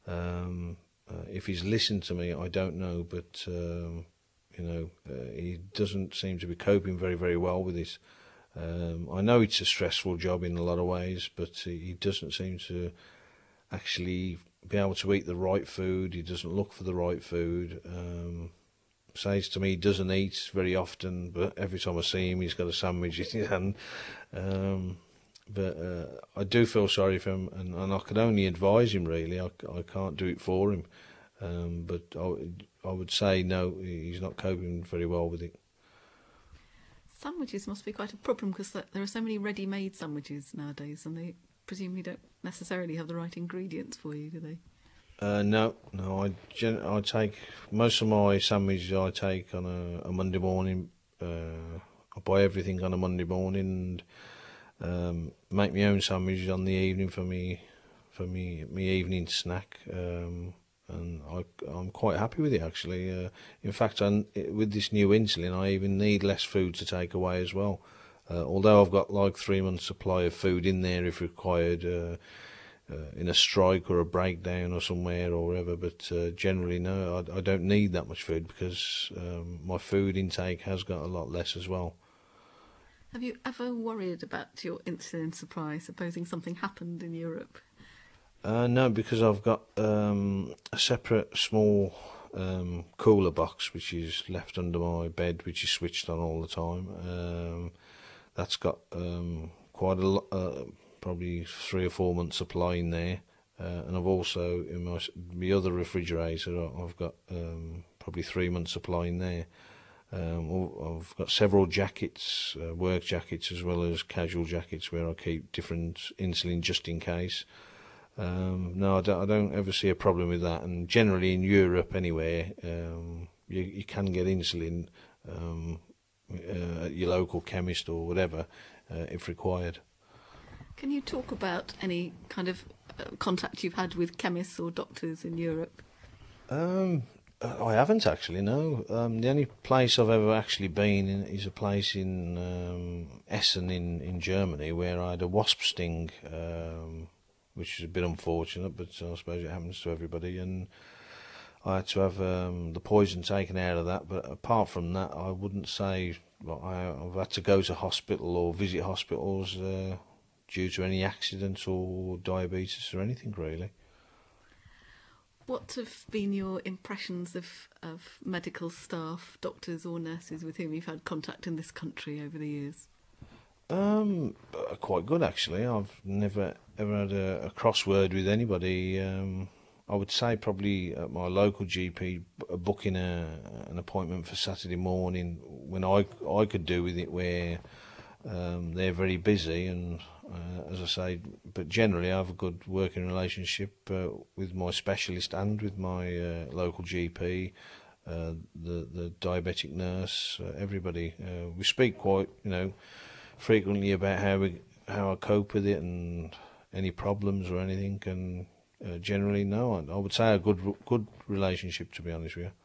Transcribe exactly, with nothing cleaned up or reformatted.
Um, uh, if he's listened to me, I don't know, but um, you know, uh, he doesn't seem to be coping very, very well with this. Um, I know it's a stressful job in a lot of ways, but he doesn't seem to actually be able to eat the right food. He doesn't look for the right food. Um, says to me he doesn't eat very often, but every time I see him, he's got a sandwich in his hand. Um, but uh, I do feel sorry for him, and, and I can only advise him, really. I, I can't do it for him. Um, but I, I would say no, he's not coping very well with it. Sandwiches must be quite a problem because there are so many ready-made sandwiches nowadays, and they presumably don't necessarily have the right ingredients for you, do they? Uh, no, no. I gen- I take most of my sandwiches. I take on a, a Monday morning. Uh, I buy everything on a Monday morning and um, make my own sandwiches on the evening for me for me me evening snack. Um, and I I'm quite happy with it actually. Uh, in fact, I, with this new insulin, I even need less food to take away as well. Uh, although I've got like three months supply of food in there if required. Uh, uh, in a strike or a breakdown or somewhere or wherever, but uh, generally no, I, I don't need that much food because um, my food intake has got a lot less as well. Have you ever worried about your insulin supply, supposing something happened in Europe? Uh, no, because I've got um, a separate small um, cooler box which is left under my bed, which is switched on all the time. Um, that's got um, quite a lot, uh, probably three or four months supply in there. Uh, and I've also, in my, my other refrigerator, I've got um, probably three months supply in there. Um, I've got several jackets, uh, work jackets as well as casual jackets where I keep different insulin just in case. Um, no, I don't, I don't ever see a problem with that. And generally in Europe anyway, um, you, you can get insulin um, uh, at your local chemist or whatever uh, if required. Can you talk about any kind of uh, contact you've had with chemists or doctors in Europe? Um, I haven't actually, no. Um, the only place I've ever actually been in is a place in um, Essen in, in Germany where I had a wasp sting, um, which is a bit unfortunate, but I suppose it happens to everybody. And I had to have um, the poison taken out of that. But apart from that, I wouldn't say well, I, I've had to go to hospital or visit hospitals uh, due to any accidents or diabetes or anything really. What have been your impressions of, of medical staff, doctors or nurses with whom you've had contact in this country over the years? Um, uh, quite good actually. I've never ever had a, a crossword with anybody. Um, I would say probably at my local G P b- booking a, an appointment for Saturday morning when I I could do with it where um, they're very busy and uh, as I say, but generally I have a good working relationship uh, with my specialist and with my uh, local G P. Uh, the the diabetic nurse, uh, everybody. Uh, we speak quite, you know, frequently about how we how I cope with it and any problems or anything. And uh, generally, no, I, I would say a good good relationship, to be honest with you.